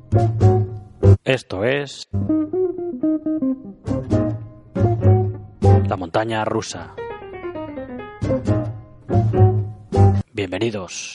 Esto es La Montaña Rusa. Bienvenidos.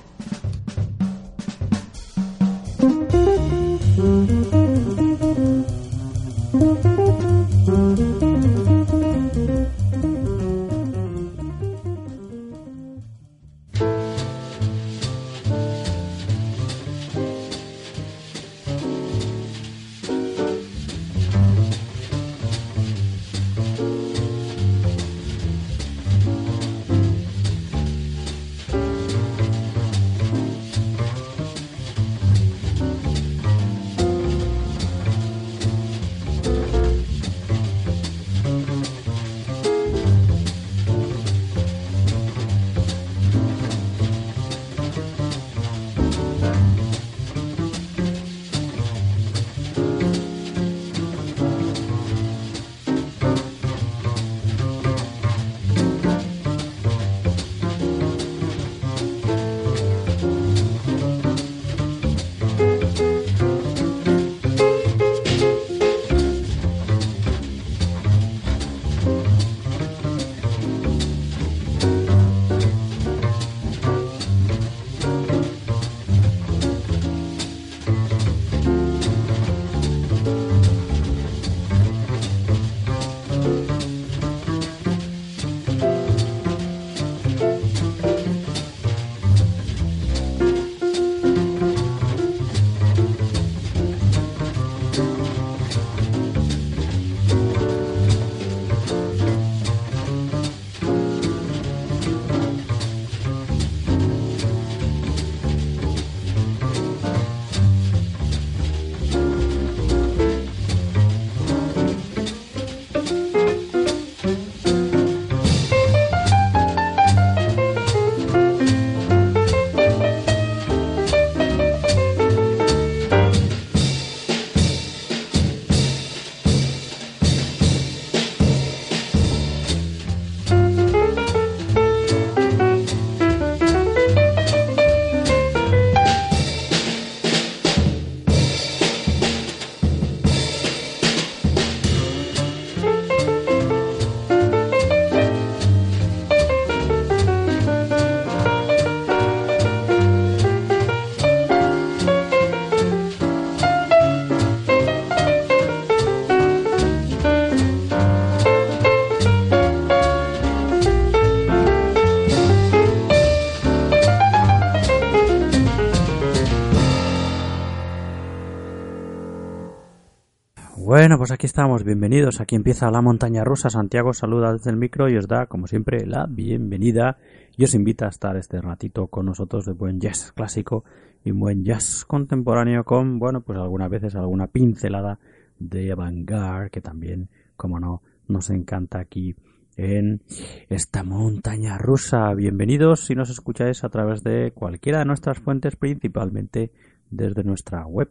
Bueno, pues aquí estamos, bienvenidos, aquí empieza La Montaña Rusa. Santiago saluda desde el micro y os da, como siempre, la bienvenida y os invita a estar este ratito con nosotros de buen jazz clásico y buen jazz contemporáneo con, bueno, pues algunas veces alguna pincelada de avant-garde que también, como no, nos encanta aquí en esta montaña rusa. Bienvenidos si nos escucháis a través de cualquiera de nuestras fuentes, principalmente desde nuestra web,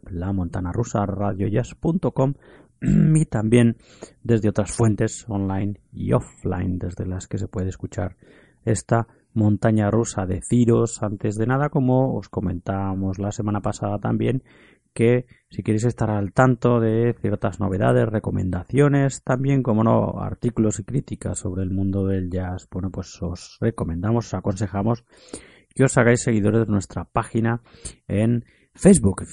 lamontanarusaradiojazz.com, y también desde otras fuentes online y offline desde las que se puede escuchar esta montaña rusa. Deciros antes de nada, como os comentábamos la semana pasada también, que si queréis estar al tanto de ciertas novedades, recomendaciones, también como no artículos y críticas sobre el mundo del jazz, bueno, pues os recomendamos, os aconsejamos que os hagáis seguidores de nuestra página en Facebook,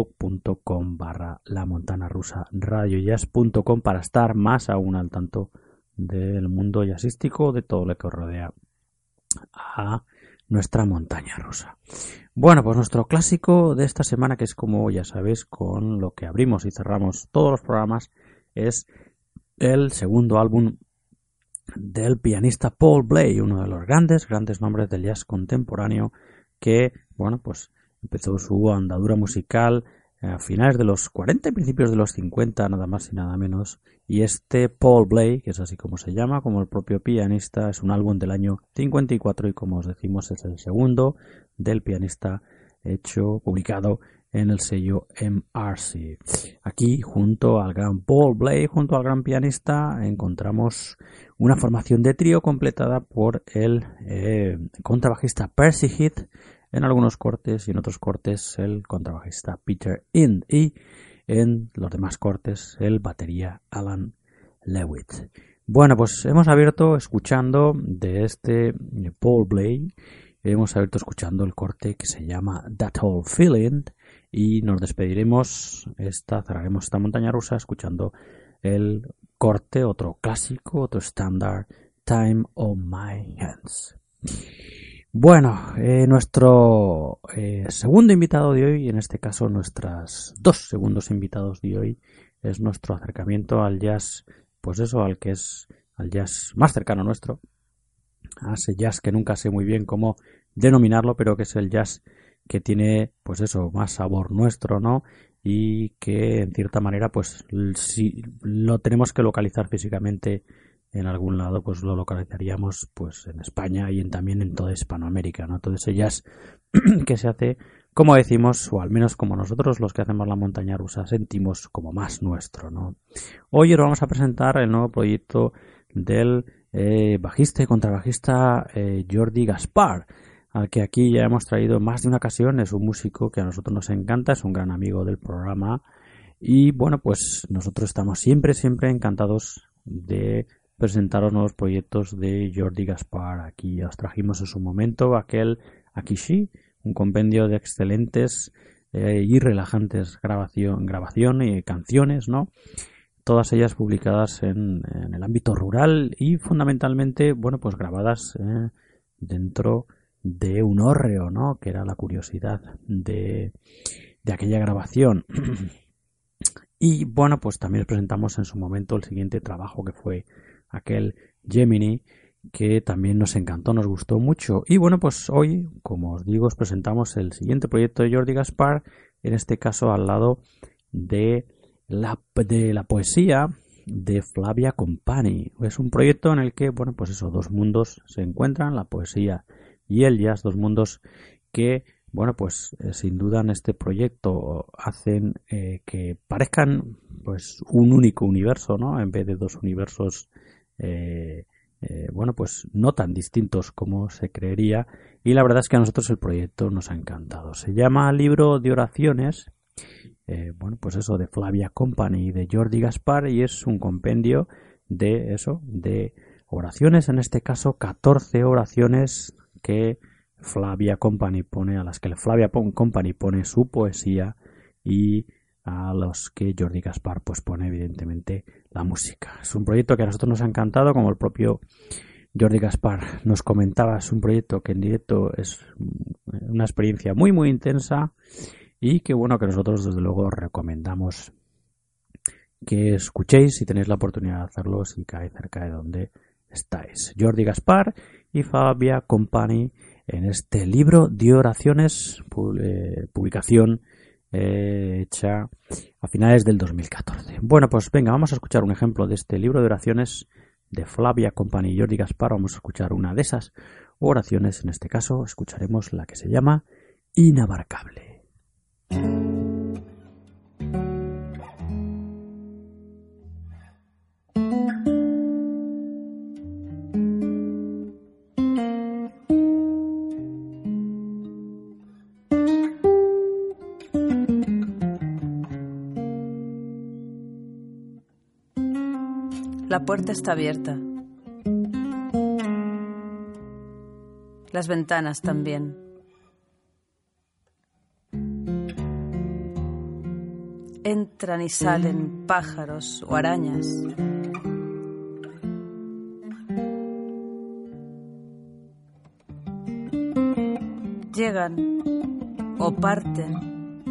facebook.com/lamontanarusaradiojazz.com, para estar más aún al tanto del mundo jazzístico, de todo lo que os rodea a nuestra montaña rusa. Bueno, pues nuestro clásico de esta semana, que es, como ya sabéis, con lo que abrimos y cerramos todos los programas, es el segundo álbum del pianista Paul Bley, uno de los grandes nombres del jazz contemporáneo, que, bueno, pues empezó su andadura musical a finales de los 40 y principios de los 50, nada más y nada menos. Y este Paul Bley, que es así como se llama, como el propio pianista, es un álbum del año 54 y, como os decimos, es el segundo del pianista publicado en el sello MRC. Aquí, junto al gran Paul Bley, junto al gran pianista, encontramos una formación de trío completada por el contrabajista Percy Heath, en algunos cortes y en otros cortes el contrabajista Peter Ind y en los demás cortes el batería Alan Lewitt. Bueno, pues hemos abierto escuchando de este Paul Bley, hemos abierto escuchando el corte que se llama That Whole Feeling y nos despediremos, cerraremos esta montaña rusa escuchando el corte, otro clásico, otro estándar, Time on My Hands. Bueno, nuestro segundo invitado de hoy, en este caso nuestros dos segundos invitados de hoy, es nuestro acercamiento al jazz, pues eso, al jazz más cercano nuestro, a ese jazz que nunca sé muy bien cómo denominarlo, pero que es el jazz que tiene, pues eso, más sabor nuestro, ¿no? Y que en cierta manera, pues si lo tenemos que localizar físicamente en algún lado, pues lo localizaríamos pues en España y también en toda Hispanoamérica, ¿no? Todo ese jazz que se hace, como decimos, o al menos como nosotros los que hacemos la montaña rusa sentimos como más nuestro, ¿no? Hoy os vamos a presentar el nuevo proyecto del bajista y contrabajista Jordi Gaspar, al que aquí ya hemos traído más de una ocasión. Es un músico que a nosotros nos encanta, es un gran amigo del programa y bueno, pues nosotros estamos siempre encantados de presentaros nuevos proyectos de Jordi Gaspar. Aquí os trajimos en su momento aquel Akishi, un compendio de excelentes y relajantes grabación y canciones, ¿no? Todas ellas publicadas en el ámbito rural y fundamentalmente, bueno, pues grabadas dentro de un hórreo, ¿no? Que era la curiosidad de aquella grabación. Y bueno, pues también os presentamos en su momento el siguiente trabajo que fue aquel Gemini, que también nos encantó, nos gustó mucho. Y bueno, pues hoy, como os digo, os presentamos el siguiente proyecto de Jordi Gaspar, en este caso al lado de la poesía de Flavia Company. Es un proyecto en el que, bueno, pues esos dos mundos se encuentran, la poesía y el jazz, dos mundos que, bueno, pues sin duda en este proyecto hacen que parezcan pues un único universo, ¿no? En vez de dos universos bueno, pues no tan distintos como se creería, y la verdad es que a nosotros el proyecto nos ha encantado. Se llama Libro de Oraciones, bueno, pues eso, de Flavia Company y de Jordi Gaspar, y es un compendio de eso, de oraciones, en este caso 14 oraciones que Flavia Company pone, a las que Flavia Company pone su poesía y a los que Jordi Gaspar pues pone evidentemente la música. Es un proyecto que a nosotros nos ha encantado, como el propio Jordi Gaspar nos comentaba. Es un proyecto que en directo es una experiencia muy intensa y que bueno, que nosotros desde luego recomendamos que escuchéis si tenéis la oportunidad de hacerlo, si cae cerca de donde estáis. Jordi Gaspar y Flavia Company en este libro de oraciones, publicación hecha a finales del 2014. Bueno, pues venga, vamos a escuchar un ejemplo de este libro de oraciones de Flavia Company y Jordi Gaspar. Vamos a escuchar una de esas oraciones. En este caso escucharemos la que se llama Inabarcable. La puerta está abierta. Las ventanas también. Entran y salen pájaros o arañas. Llegan o parten.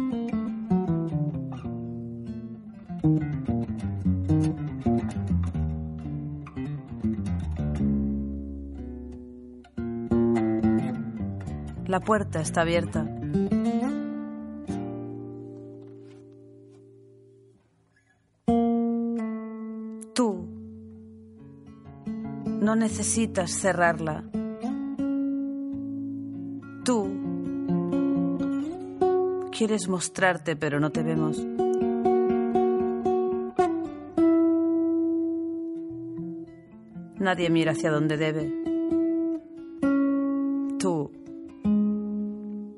La puerta está abierta. Tú no necesitas cerrarla. Tú quieres mostrarte, pero no te vemos. Nadie mira hacia donde debe. Tú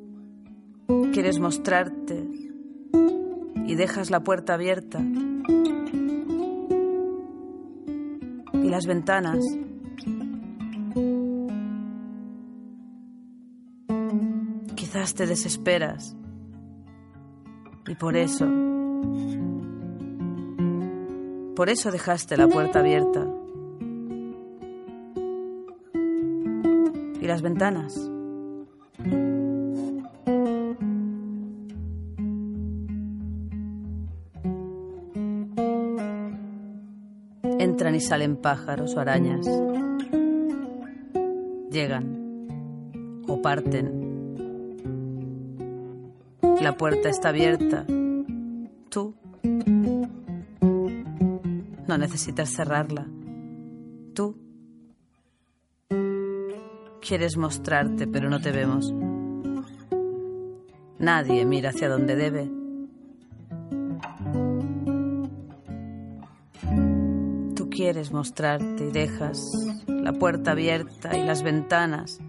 quieres mostrarte y dejas la puerta abierta y las ventanas. Quizás te desesperas y por eso dejaste la puerta abierta y las ventanas. Entran y salen pájaros o arañas. Llegan o parten. La puerta está abierta. Tú no necesitas cerrarla. Tú quieres mostrarte, pero no te vemos. Nadie mira hacia donde debe. Tú quieres mostrarte y dejas la puerta abierta y las ventanas.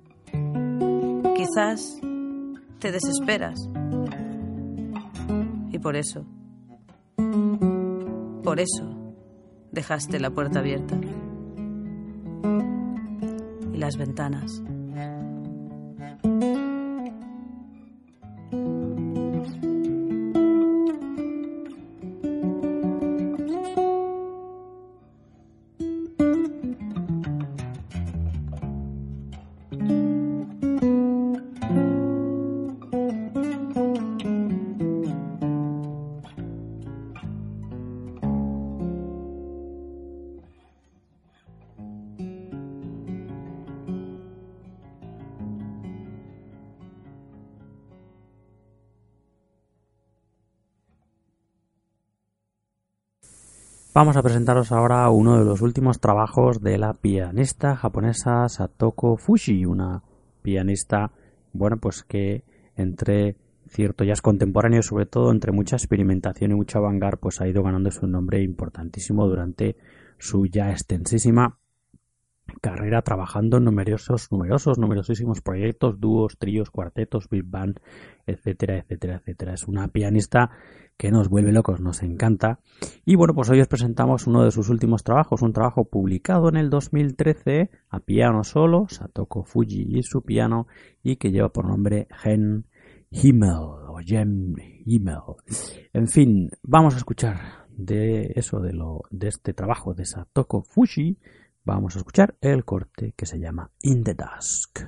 Quizás te desesperas. Y por eso dejaste la puerta abierta y las ventanas. Vamos a presentaros ahora uno de los últimos trabajos de la pianista japonesa Satoko Fuji, una pianista, bueno, pues que entre cierto jazz contemporáneo, sobre todo entre mucha experimentación y mucha vanguard, pues ha ido ganando su nombre importantísimo durante su ya extensísima carrera, trabajando en numerosísimos proyectos, dúos, tríos, cuartetos, big band, etcétera, etcétera, etcétera. Es una pianista que nos vuelve locos, nos encanta. Y bueno, pues hoy os presentamos uno de sus últimos trabajos, un trabajo publicado en el 2013 a piano solo, Satoko Fuji y su piano, y que lleva por nombre Gen Himmel o Gem Himmel. En fin, vamos a escuchar de este trabajo de Satoko Fuji. Vamos a escuchar el corte que se llama In the Dusk.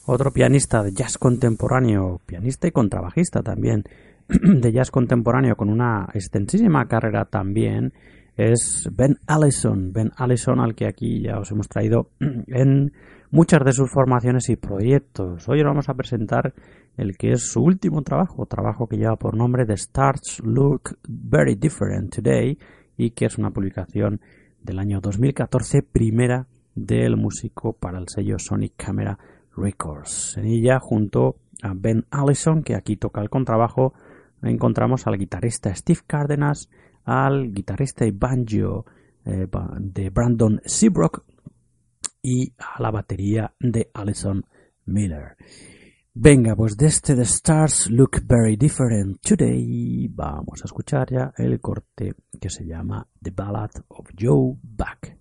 Otro pianista de jazz contemporáneo, pianista y contrabajista también, de jazz contemporáneo con una extensísima carrera también, es Ben Allison. Ben Allison, al que aquí ya os hemos traído en muchas de sus formaciones y proyectos. Hoy os vamos a presentar el que es su último trabajo que lleva por nombre The Stars Look Very Different Today, y que es una publicación del año 2014, primera del músico para el sello Sonic Camera Records. En ella, junto a Ben Allison, que aquí toca el contrabajo, encontramos al guitarrista Steve Cardenas, al guitarrista y banjo de Brandon Seabrook y a la batería de Alison Miller. Venga, pues de The Stars Look Very Different Today vamos a escuchar ya el corte que se llama The Ballad of Joe Buck.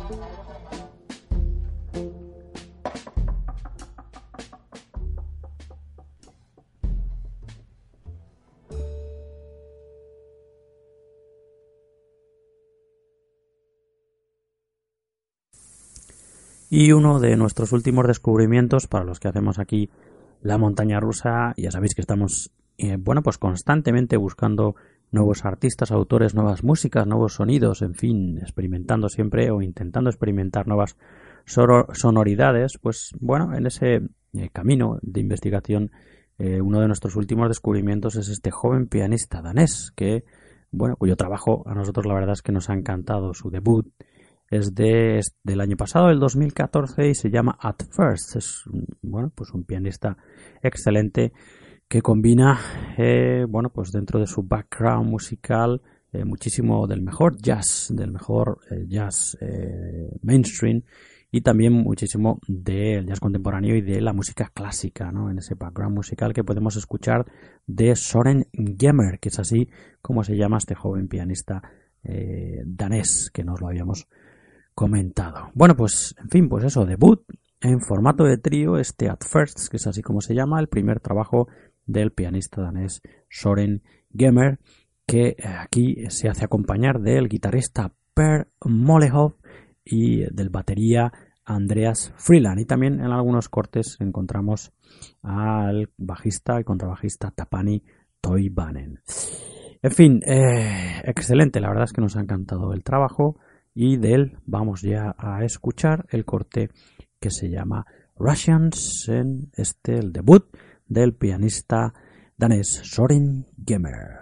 Y uno de nuestros últimos descubrimientos, para los que hacemos aquí la montaña rusa, ya sabéis que estamos pues constantemente buscando nuevos artistas, autores, nuevas músicas, nuevos sonidos, en fin, experimentando siempre o intentando experimentar nuevas sonoridades. Pues bueno, en ese camino de investigación, uno de nuestros últimos descubrimientos es este joven pianista danés cuyo trabajo a nosotros la verdad es que nos ha encantado. Su debut es del año pasado, el 2014, y se llama At First. Es pues un pianista excelente que combina pues dentro de su background musical muchísimo del mejor jazz, mainstream, y también muchísimo del jazz contemporáneo y de la música clásica, ¿no? En ese background musical que podemos escuchar de Søren Gemmer, que es así como se llama este joven pianista danés, que nos lo habíamos comentado. Bueno, pues en fin, pues eso, debut en formato de trío, At First, que es así como se llama, el primer trabajo del pianista danés Søren Gemmer, que aquí se hace acompañar del guitarrista Per Molehoff y del batería Andreas Freeland, y también en algunos cortes encontramos al bajista y contrabajista Tapani Toivanen. En fin, excelente, la verdad es que nos ha encantado el trabajo. Y de él vamos ya a escuchar el corte que se llama Russians, el debut del pianista danés Søren Gemmer.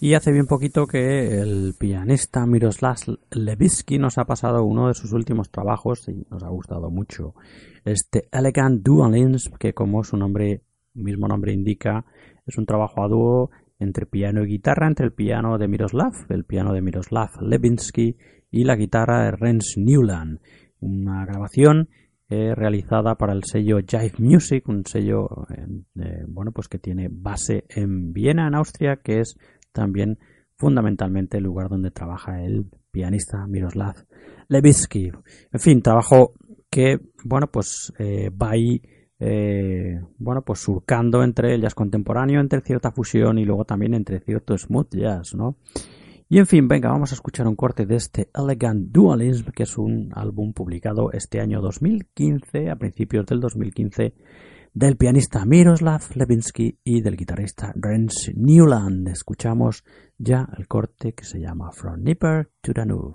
Y hace bien poquito que el pianista Miroslav Levitsky nos ha pasado uno de sus últimos trabajos y nos ha gustado mucho. Este Elegant Dualins, que como su mismo nombre indica, es un trabajo a dúo entre piano y guitarra, entre el piano de Miroslav Levitsky y la guitarra de Rens Newland. Una grabación realizada para el sello Jive Music, un sello pues que tiene base en Viena, en Austria, que es también fundamentalmente el lugar donde trabaja el pianista Miroslav Levitsky. En fin, trabajo que va ahí surcando entre el jazz contemporáneo, entre cierta fusión y luego también entre cierto smooth jazz, ¿no? Y en fin, venga, vamos a escuchar un corte de este Elegant Dualism, que es un álbum publicado este año 2015, a principios del 2015, del pianista Miroslav Levitsky y del guitarrista Rens Newland. Escuchamos ya el corte que se llama From Dnieper to Danube.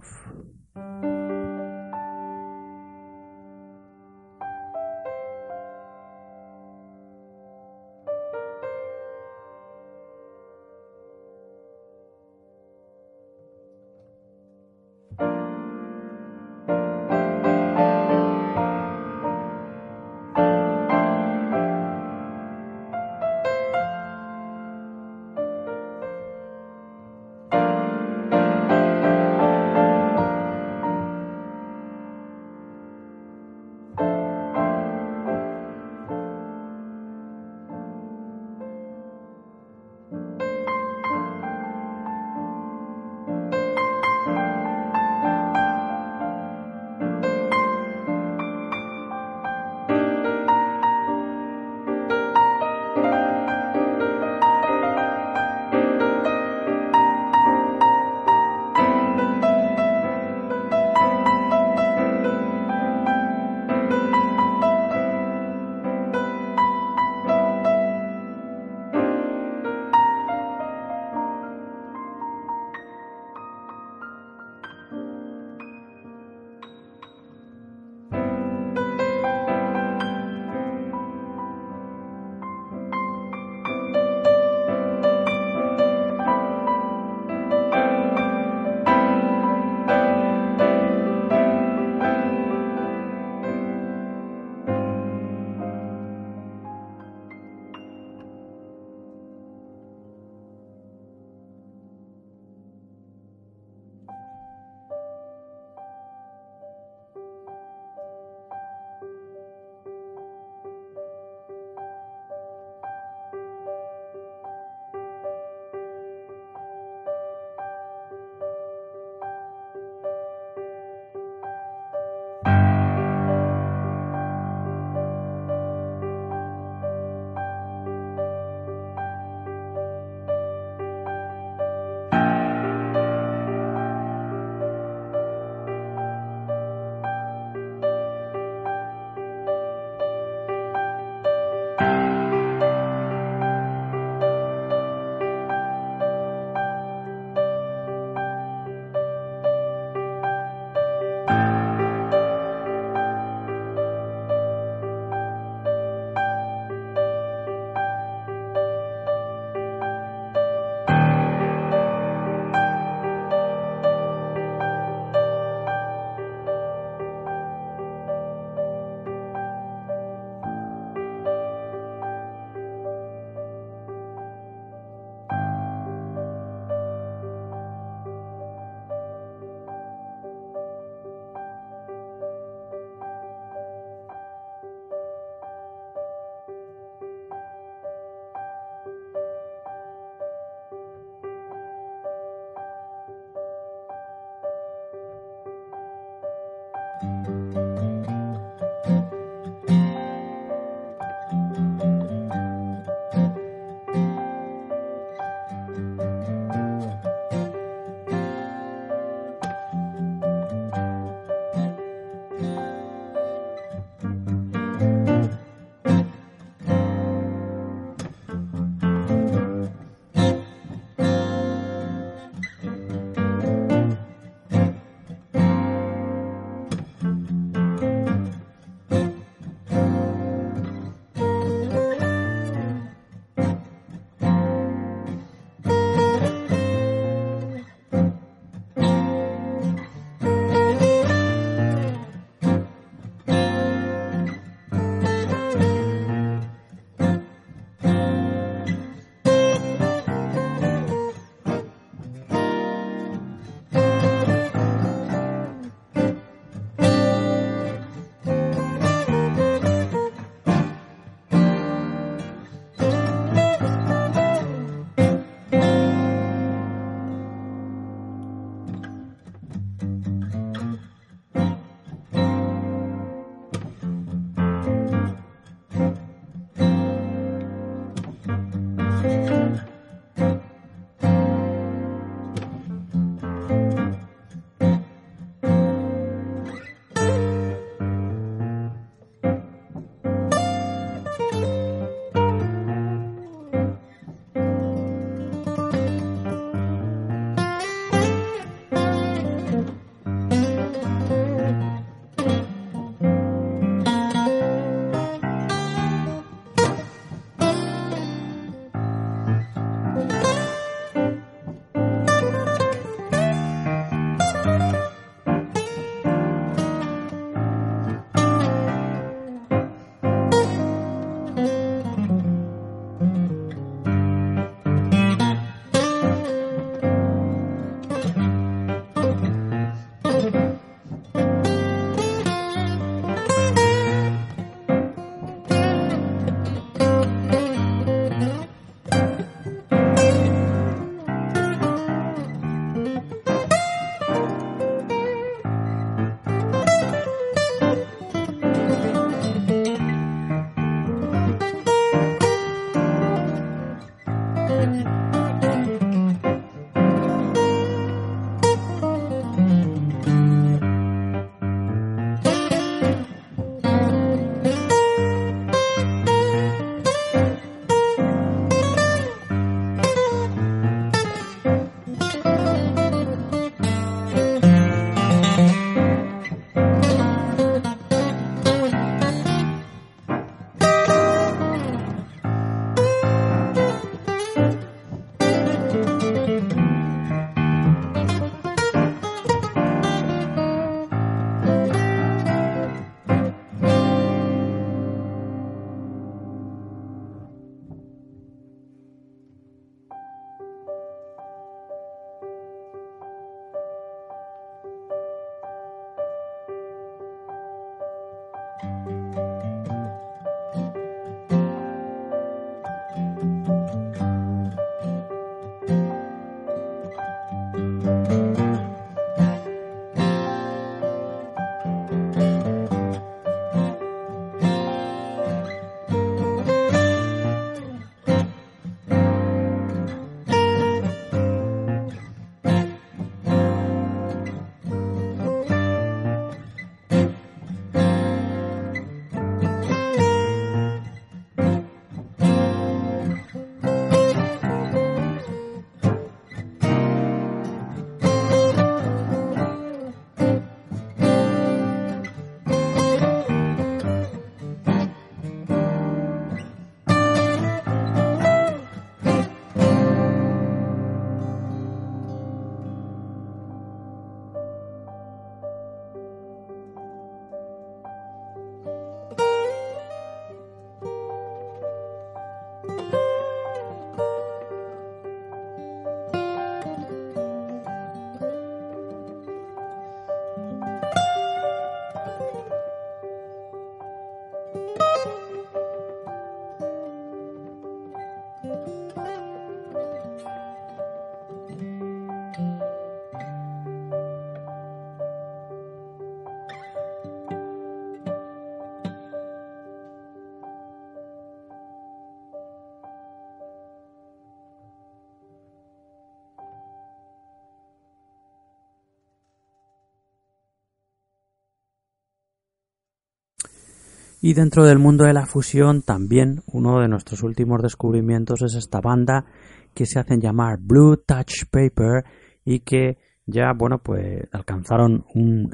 Y dentro del mundo de la fusión también uno de nuestros últimos descubrimientos es esta banda que se hacen llamar Blue Touch Paper y que ya pues alcanzaron un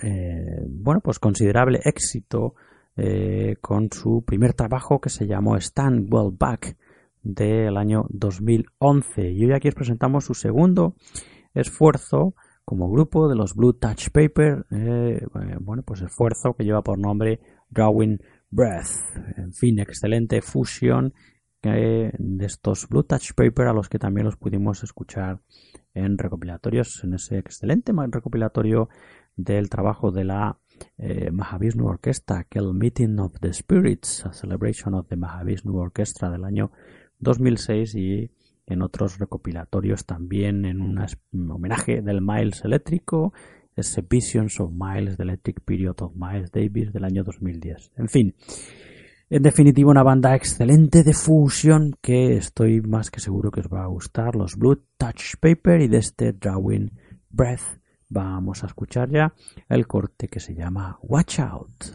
considerable éxito con su primer trabajo que se llamó Stand Well Back del año 2011. Y hoy aquí os presentamos su segundo esfuerzo como grupo de los Blue Touch Paper, esfuerzo que lleva por nombre Drawing Breath. En fin, excelente fusión de estos Blue Touch Paper, a los que también los pudimos escuchar en recopilatorios, en ese excelente recopilatorio del trabajo de la Mahavishnu Orquesta, que el Meeting of the Spirits, a Celebration of the Mahavishnu Orchestra del año 2006, y en otros recopilatorios también, en un homenaje del Miles eléctrico, ese Visions of Miles, The Electric Period of Miles Davis del año 2010. En fin, en definitiva, una banda excelente de fusión que estoy más que seguro que os va a gustar, los Blue Touch Paper, y de este Drawing Breath vamos a escuchar ya el corte que se llama Watch Out.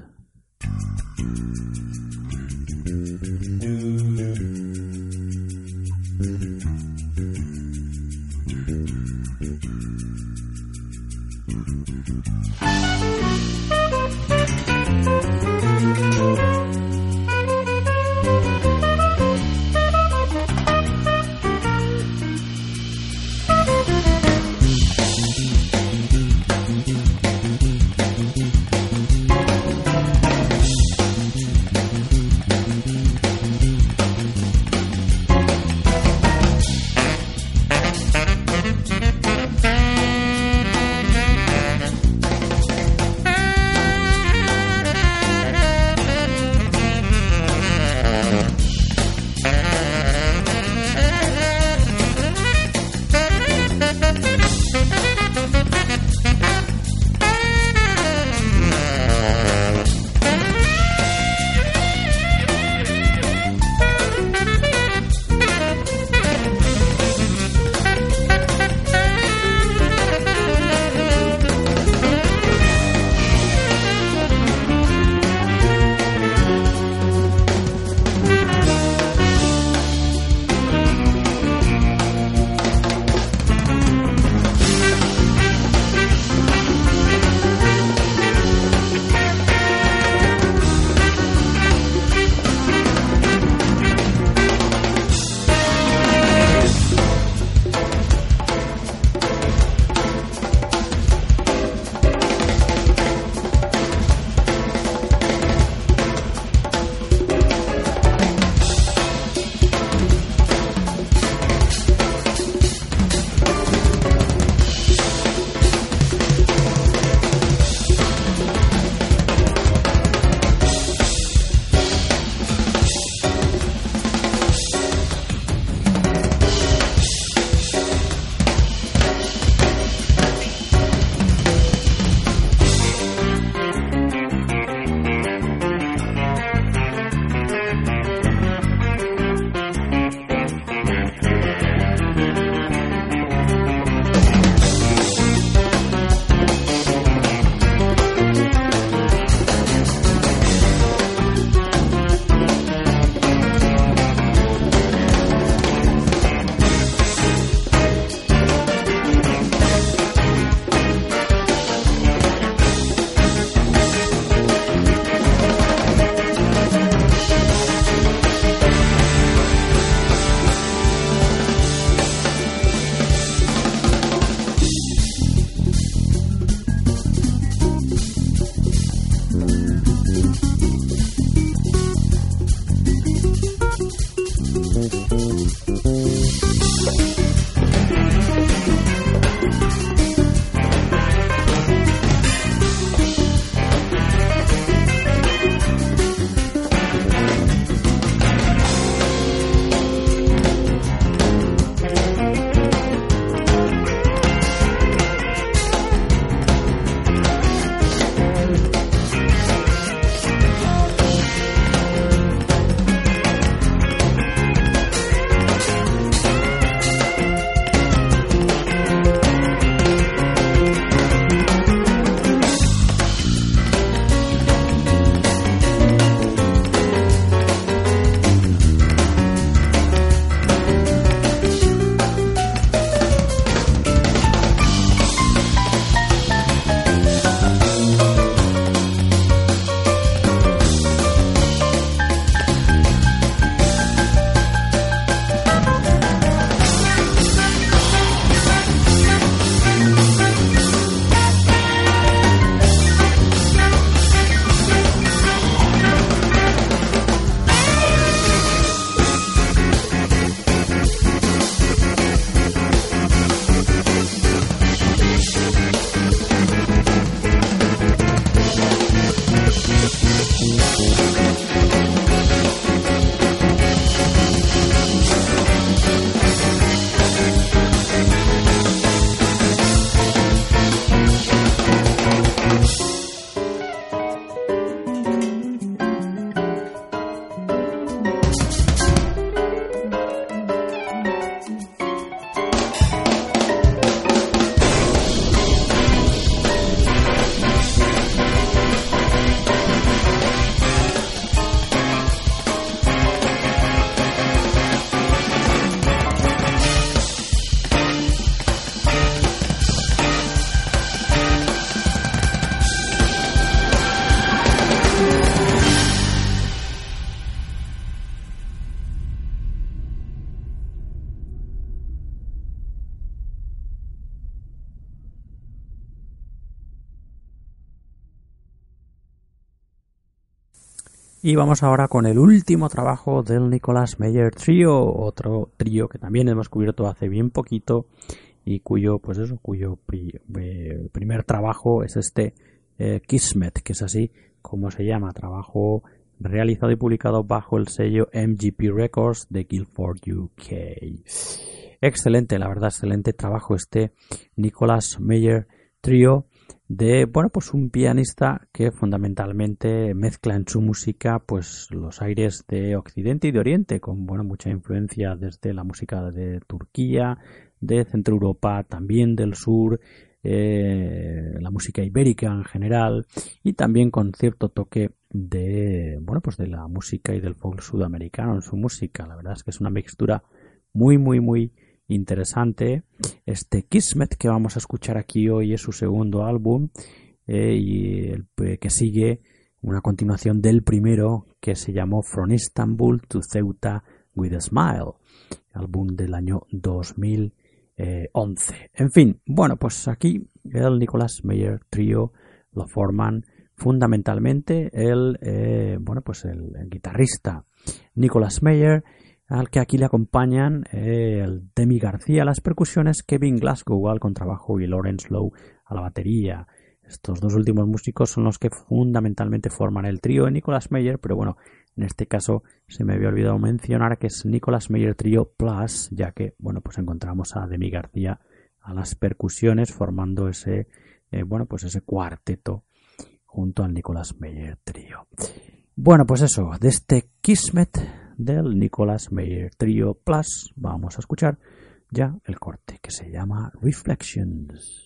Y vamos ahora con el último trabajo del Nicolas Meyer Trio, otro trío que también hemos cubierto hace bien poquito y cuyo primer trabajo es este Kismet, que es así como se llama, trabajo realizado y publicado bajo el sello MGP Records de Guildford, UK. Excelente, la verdad, excelente trabajo este Nicolas Meyer Trio de, pues un pianista que fundamentalmente mezcla en su música pues los aires de Occidente y de Oriente, con mucha influencia desde la música de Turquía, de Centro Europa, también del sur, la música ibérica en general, y también con cierto toque de de la música y del folk sudamericano en su música. La verdad es que es una mixtura muy interesante. Este Kismet que vamos a escuchar aquí hoy es su segundo álbum y el que sigue una continuación del primero, que se llamó From Istanbul to Ceuta with a Smile, álbum del año 2011. En fin, pues aquí el Nicolas Meyer Trio lo forman fundamentalmente el guitarrista Nicolas Meyer, al que aquí le acompañan el Demi García a las percusiones, Kevin Glasgow al contrabajo y Lawrence Lowe a la batería. Estos dos últimos músicos son los que fundamentalmente forman el trío de Nicolas Meyer, pero en este caso se me había olvidado mencionar que es Nicolas Meyer Trio Plus, ya que encontramos a Demi García a las percusiones formando ese ese cuarteto junto al Nicolas Meyer Trio. Eso, de este Kismet del Nicolas Meyer Trio Plus vamos a escuchar ya el corte que se llama Reflections.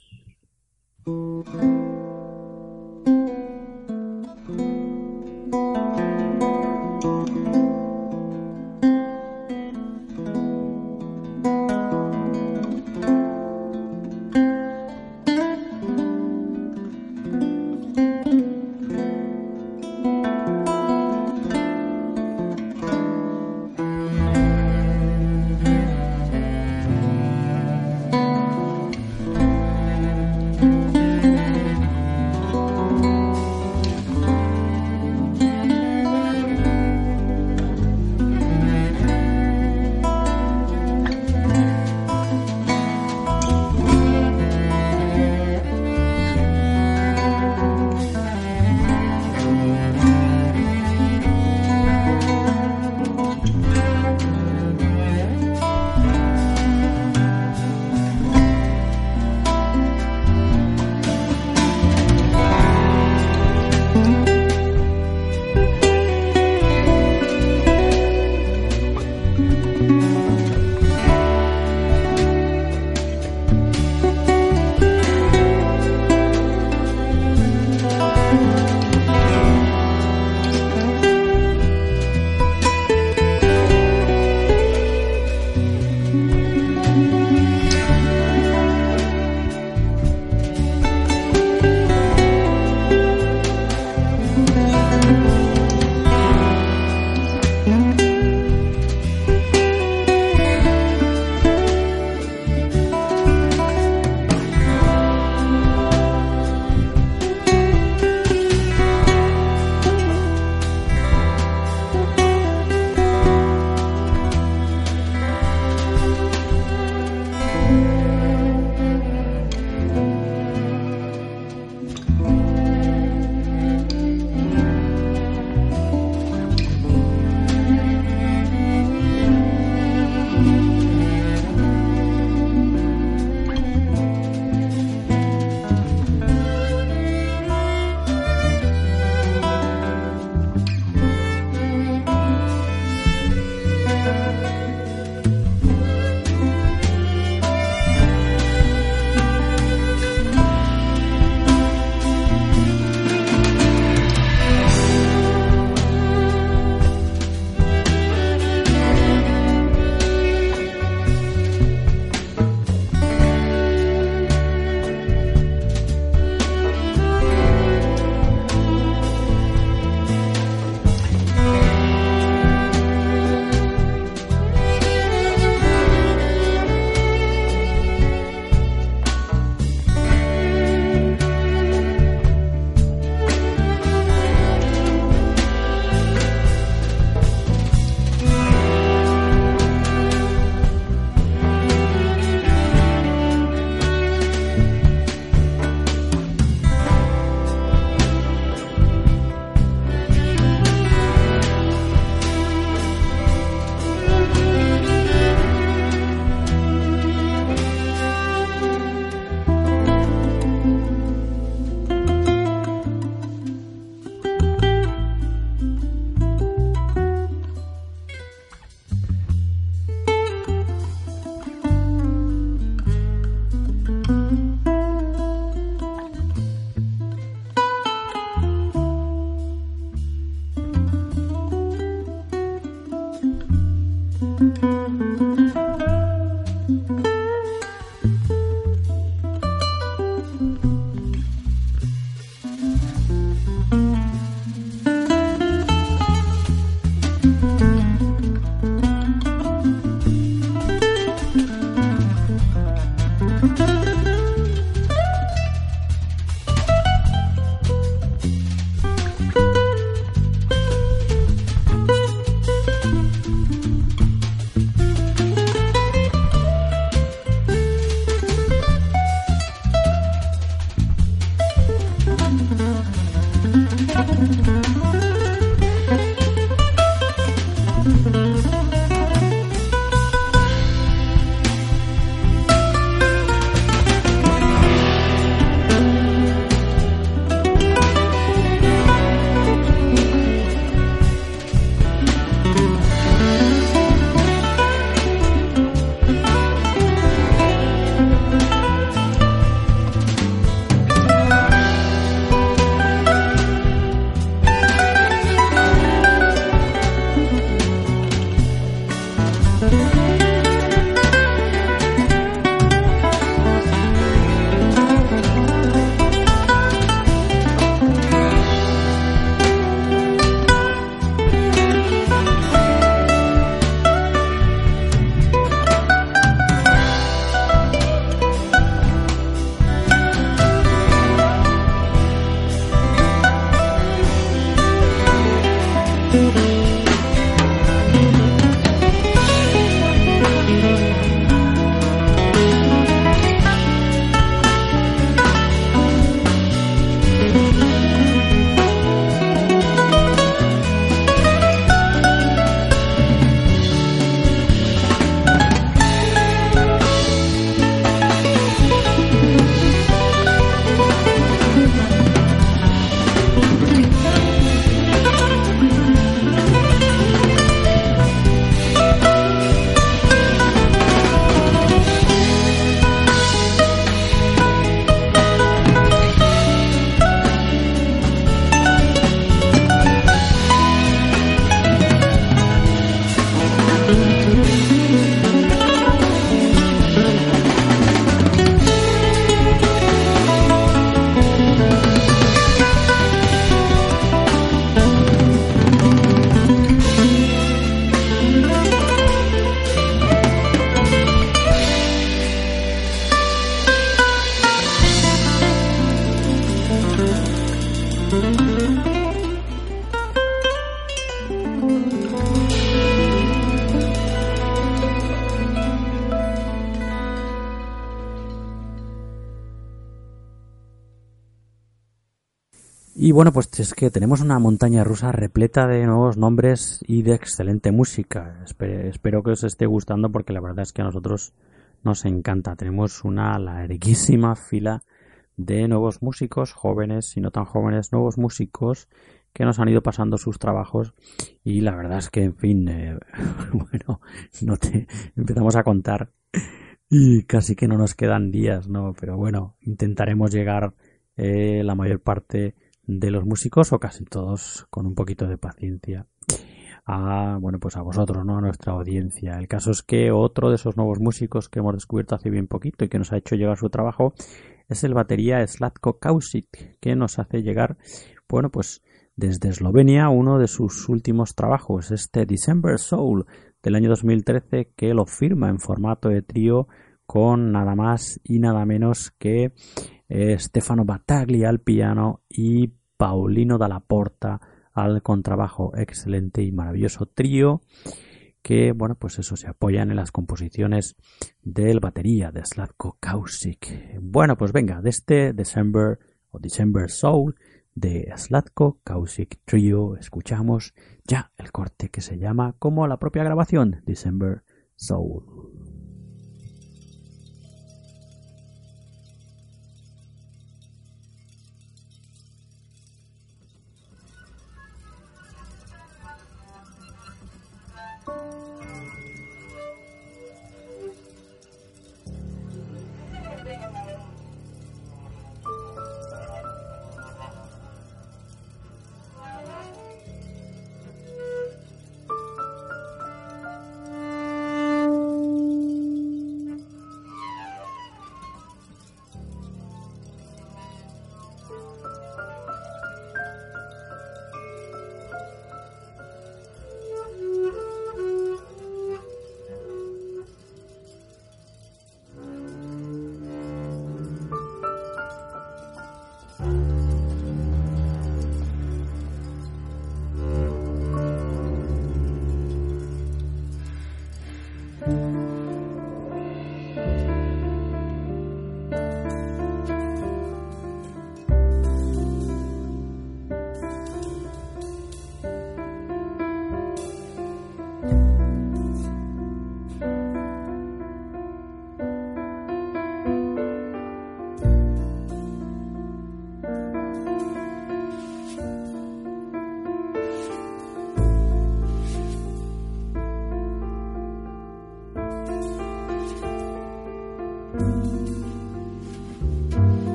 Y bueno, pues es que tenemos una montaña rusa repleta de nuevos nombres y de excelente música. Espero que os esté gustando porque la verdad es que a nosotros nos encanta. Tenemos una larguísima fila de nuevos músicos, jóvenes y no tan jóvenes, nuevos músicos que nos han ido pasando sus trabajos y la verdad es que, en fin, bueno, empezamos a contar y casi que no nos quedan días, ¿no? Pero bueno, intentaremos llegar la mayor parte de los músicos o casi todos con un poquito de paciencia bueno, pues a vosotros, ¿no? A nuestra audiencia. El caso es que otro de esos nuevos músicos que hemos descubierto hace bien poquito y que nos ha hecho llegar su trabajo es el batería Zlatko Kausic, que nos hace llegar, bueno, pues desde Eslovenia uno de sus últimos trabajos, este December Soul del año 2013, que lo firma en formato de trío con nada más y nada menos que Stefano Battaglia al piano y Paulino Dalla Porta al contrabajo. Excelente y maravilloso trío que, bueno, pues eso, se apoyan en las composiciones del batería de Zlatko Kausic. Bueno, pues venga, de este December Soul de Zlatko Kausic Trio escuchamos ya el corte que se llama como la propia grabación, December Soul.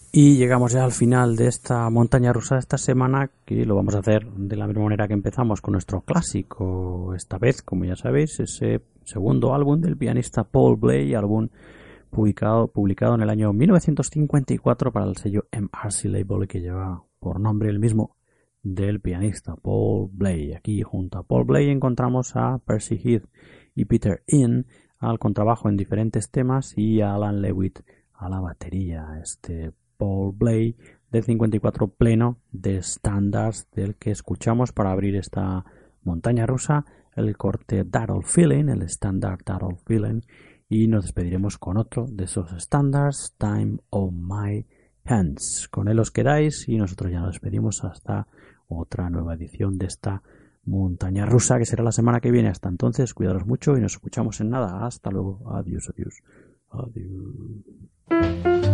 Y llegamos ya al final de esta montaña rusa de esta semana, que lo vamos a hacer de la misma manera que empezamos con nuestro clásico. Esta vez, como ya sabéis, ese segundo álbum del pianista Paul Bley, álbum publicado en el año 1954 para el sello MRC Label, que lleva por nombre el mismo del pianista Paul Bley. Aquí junto a Paul Bley encontramos a Percy Heath y Peter Inn al contrabajo en diferentes temas y a Alan Lewitt a la batería. Paul Bley del 54 pleno de estándares del que escuchamos para abrir esta montaña rusa, el corte That Old Feeling, el estándar That Old Feeling, y nos despediremos con otro de esos estándares, Time on My Hands. Con él os quedáis y nosotros ya nos despedimos hasta otra nueva edición de esta montaña rusa, que será la semana que viene. Hasta entonces, cuidaros mucho y nos escuchamos en nada. Hasta luego. Adiós, adiós. Adiós.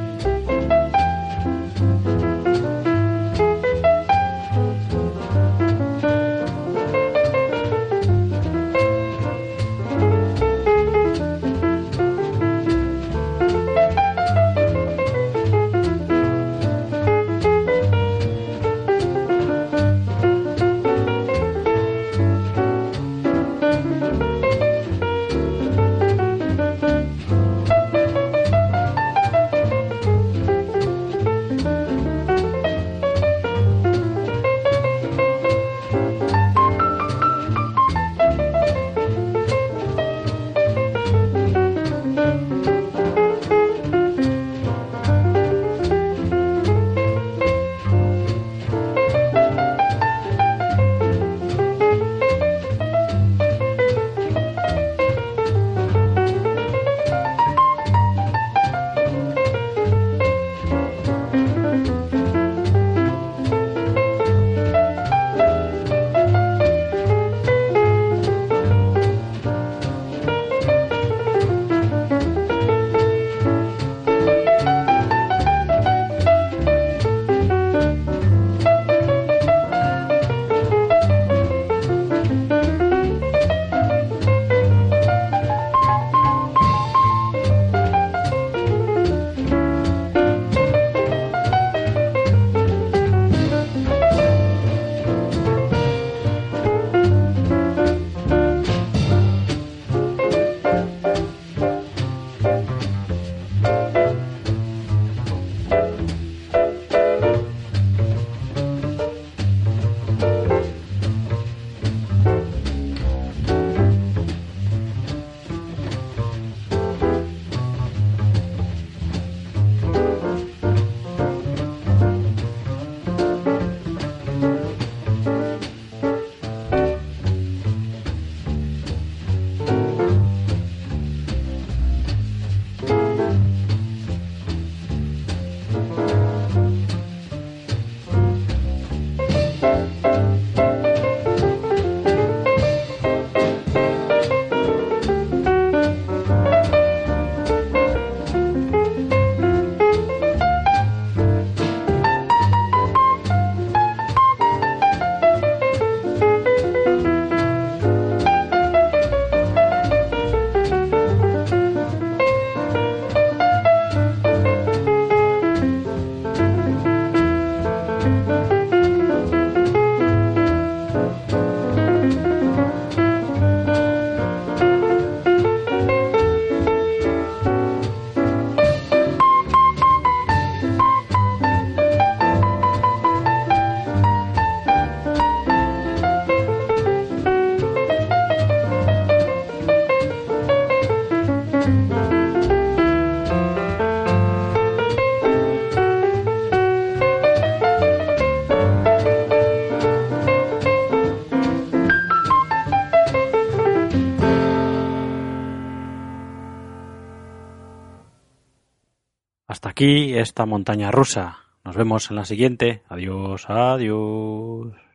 Hasta aquí esta montaña rusa. Nos vemos en la siguiente. Adiós, adiós.